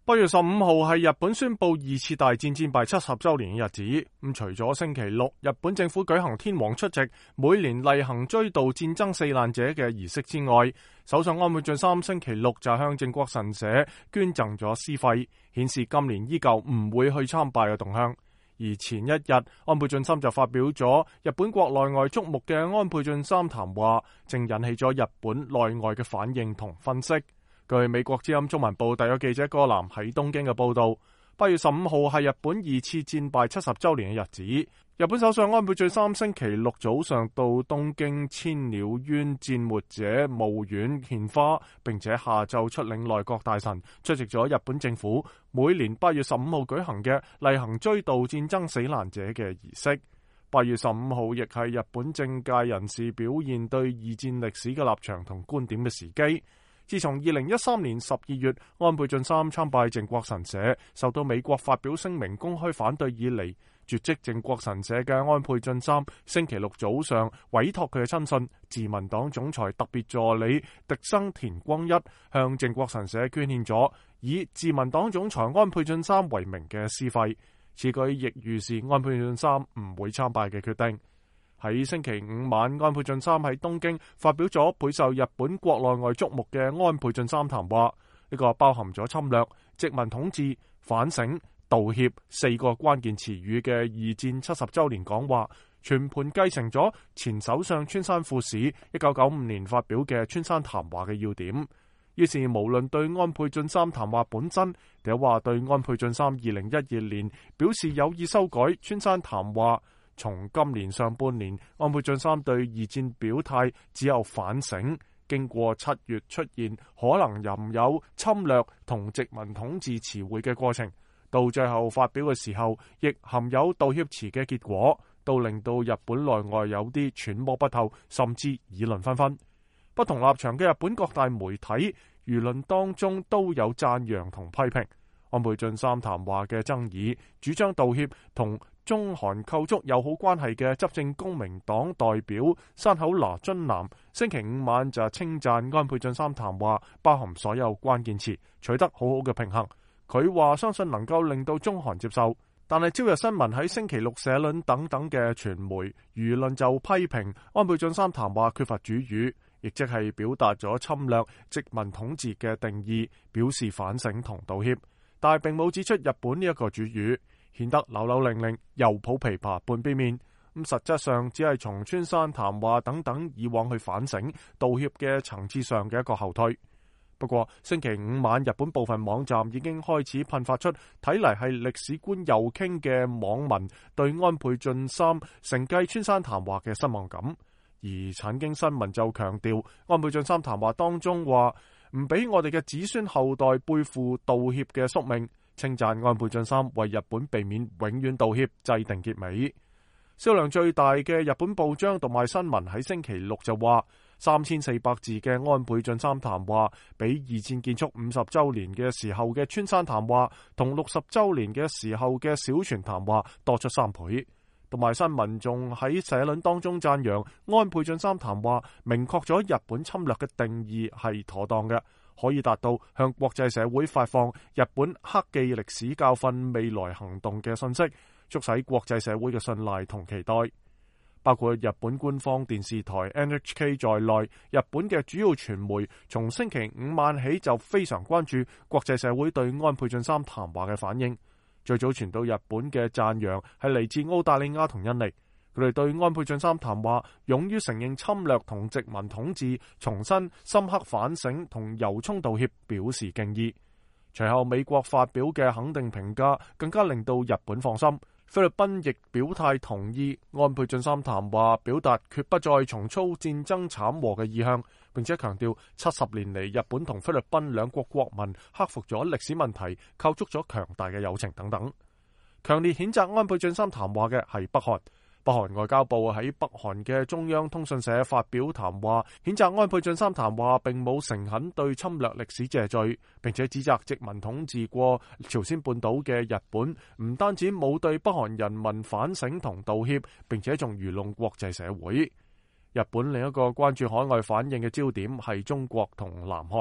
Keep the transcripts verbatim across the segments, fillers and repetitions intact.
八月十五號係日本宣布二次大戰戰敗七十週年嘅日子。咁除咗星期六日本政府舉行天皇出席每年例行追悼戰爭死難者嘅儀式之外，首相安倍晉三星期六就向靖國神社捐贈咗屍廢，顯示今年依舊唔會去參拜嘅動向。而前一日，安倍晉三就發表咗日本國內外矚目嘅安倍晉三談話，正引起咗日本內外嘅反應同分析。據美國之音中文部特約記者戈南喺東京嘅報道，八月十五號係日本二次戰敗七十週年嘅日子。日本首相安倍晉三星期六早上到東京千鳥縣戰沒者墓苑獻花，並且下晝出領內閣大臣出席咗日本政府每年八月十五號舉行嘅例行追悼戰爭死難者嘅儀式。八月十五號亦係日本政界人士表現對二戰歷史嘅立場同觀點嘅時機。自從二零一三年十二月安倍晉三參拜靖國神社，受到美國發表聲明公開反對以嚟，絕跡靖國神社嘅安倍晉三星期六早上委託佢嘅親信自民黨總裁特別助理荻生田光一向靖國神社捐獻咗以自民黨總裁安倍晉三為名嘅屍廢，此舉亦預示安倍晉三唔會參拜嘅決定。喺星期五晚，安倍晉三喺東京發表咗備受日本國內外矚目嘅安倍晉三談話，呢個包含咗侵略、殖民統治、反省、道歉四個關鍵詞語嘅二戰七十週年講話，全盤繼承咗前首相村山富市一九九五年發表嘅村山談話嘅要點。於是無論對安倍晉三談話本身，定話對安倍晉三二零一二年表示有意修改村山談話，從今年上半年，安倍晉三對二戰表態只有反省，經過七月出現可能仍有侵略同殖民統治詞彙嘅過程，到最後發表嘅時候，亦含有道歉詞嘅結果，都令到日本內外有啲揣摩不透，甚至議論紛紛。不同立場嘅日本各大媒體輿論當中都有讚揚同批評。安倍晉三談話嘅爭議，主張道歉同中韓構築友好關係嘅執政公明黨代表山口那津男星期五晚就稱讚安倍晉三談話包含所有關鍵詞，取得好好嘅平衡。佢話相信能夠令到中韓接受，但係朝日新聞喺星期六社論等等嘅傳媒輿論就批評安倍晉三談話缺乏主語，亦即係表達咗侵略殖民統治嘅定義，表示反省同道歉，但係並冇指出日本呢一個主語，顯得扭扭擰擰，又抱琵琶半邊面。咁實質上只係從村山談話等等以往去反省道歉嘅層次上嘅一個後退。不過星期五晚，日本部分網站已經開始噴發出睇嚟係歷史觀右傾嘅網民對安倍晉三承繼村山談話嘅失望感。而產經新聞就強調，安倍晉三談話當中話唔俾我哋嘅子孫後代背負道歉嘅宿命，稱讚安倍晉三為日本避免永遠道歉制定結尾。銷量最大嘅日本報章讀賣新聞喺星期六就話，三千四百字嘅安倍晉三談話比二戰結束五十週年嘅時候嘅村山談話同六十週年嘅時候嘅小泉談話多出三倍。讀賣新聞仲喺社論當中讚揚安倍晉三談話明確咗日本侵略嘅定義係妥當嘅，可以達到向國際社會發放日本克記歷史教訓未來行動嘅信息，促使國際社會嘅信賴同期待。包括日本官方電視台 N H K 在內，日本嘅主要傳媒從星期五晚起就非常關注國際社會對安倍晉三談話嘅反應。最早傳到日本嘅讚揚係嚟自澳大利亞同印尼，佢哋對安倍晉三談話勇於承認侵略同殖民統治，重新深刻反省同由衷道歉表示敬意。隨後美國發表嘅肯定評價更加令到日本放心。菲律賓亦表態同意安倍晉三談話，表達決不再重操戰爭慘禍嘅意向，並且強調七十年嚟日本同菲律賓兩國國民克服咗歷史問題，構築咗強大嘅友情等等。強烈譴責安倍晉三談話嘅係北韓。北韓外交部喺北韓嘅中央通訊社發表談話，譴責安倍晉三談話並冇誠懇對侵略歷史謝罪，並且指責殖民統治過朝鮮半島嘅日本唔單止冇對北韓人民反省同道歉，並且仲愚弄國際社會。日本另一個關注海外反應嘅焦點係中國同南韓。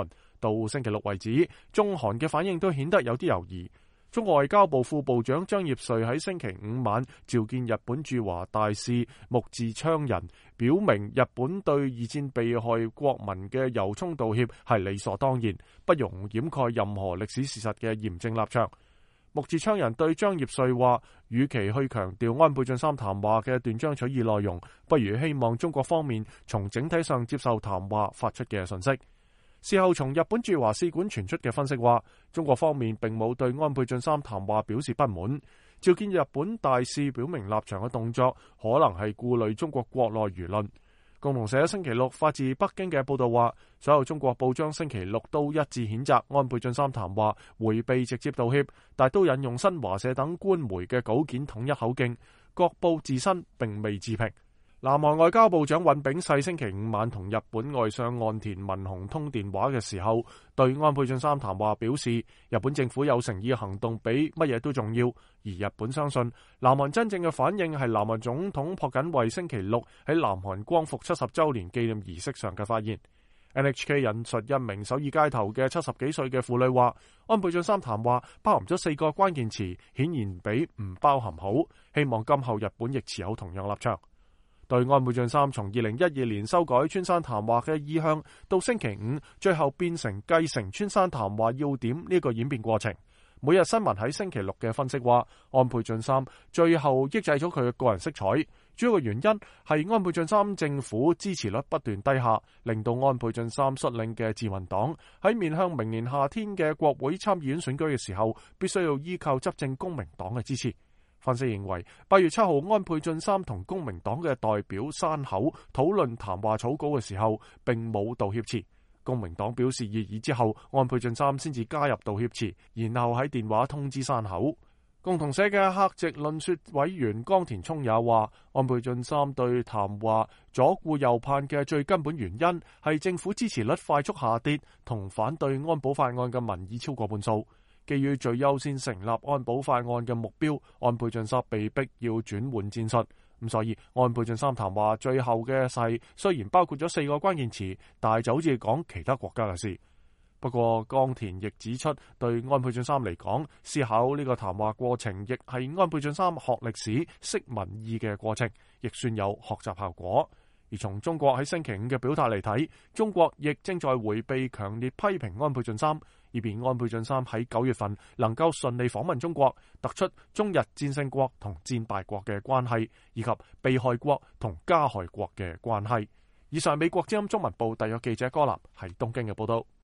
到星期六為止，中韓嘅反應都顯得有啲猶豫。中國外交部副部長張業遂喺星期五晚召見日本駐華大使木寺昌人，表明日本對二戰被害國民嘅由衷道歉係理所當然，不容掩蓋任何歷史事實嘅嚴正立場。木寺昌人對張業遂話，與其去強調安倍晉三談話嘅斷章取義內容，不如希望中國方面從整體上接受談話發出嘅信息。事後從日本駐華使館傳出嘅分析話，中國方面並冇對安倍晉三談話表示不滿，召見日本大使表明立場嘅動作可能係顧慮中國國內輿論。共同社星期六發自北京嘅報道話，所有中國報章星期六都一致譴責安倍晉三談話，迴避直接道歉，但都引用新華社等官媒嘅稿件統一口徑，各報自身並未置評。南韓外交部長尹炳世星期五晚同日本外相岸田文雄通電話嘅時候，對安倍晉三談話表示，日本政府有誠意行動比乜嘢都重要，而日本相信南韓真正嘅反應係南韓總統朴槿惠星期六喺南韓光復七十週年紀念儀式上嘅發言。N H K 引述一名首爾街頭嘅七十幾歲嘅婦女話，安倍晉三談話包含咗四個關鍵詞，顯然比唔包含好，希望今後日本亦持有同樣立場。對安倍晉三從二零一二年修改村山談話嘅意向，到星期五最後變成繼承村山談話要點呢個演變過程，每日新聞喺星期六嘅分析話，安倍晉三最後抑制咗佢嘅個人色彩，主要嘅原因係安倍晉三政府支持率不斷低下，令到安倍晉三率領嘅自民黨喺面向明年夏天嘅國會參議院選舉嘅時候，必須要依靠執政公明黨嘅支持。分析認為，八月七號安倍晉三同公明黨嘅代表山口討論談話草稿嘅時候，並冇道歉詞。公明黨表示異議之後，安倍晉三先至加入道歉詞，然後喺電話通知山口。共同社嘅客席論說委員岡田聰也話，安倍晉三對談話左顧右盼嘅最根本原因係政府支持率快速下跌，同反對安保法案嘅民意超過半數。基於最優先成立安保法案嘅目標，安倍晉三被逼要轉換戰術。咁所以安倍晉三談話最後嘅誓雖然包括咗四個關鍵詞，但係就好似講其他國家嘅事。不過岡田亦指出，對安倍晉三嚟講，思考呢個談話過程亦係安倍晉三學歷史、識民意嘅過程，亦算有學習效果。而從中國喺星期五嘅表態嚟睇，中國亦正在迴避強烈批評安倍晉三，以便安倍晉三喺九月份能夠順利訪問中國，突出中日戰勝國同戰敗國嘅關係，以及被害國同加害國嘅關係。以上美國之音中文部特約記者柯立喺東京嘅報道。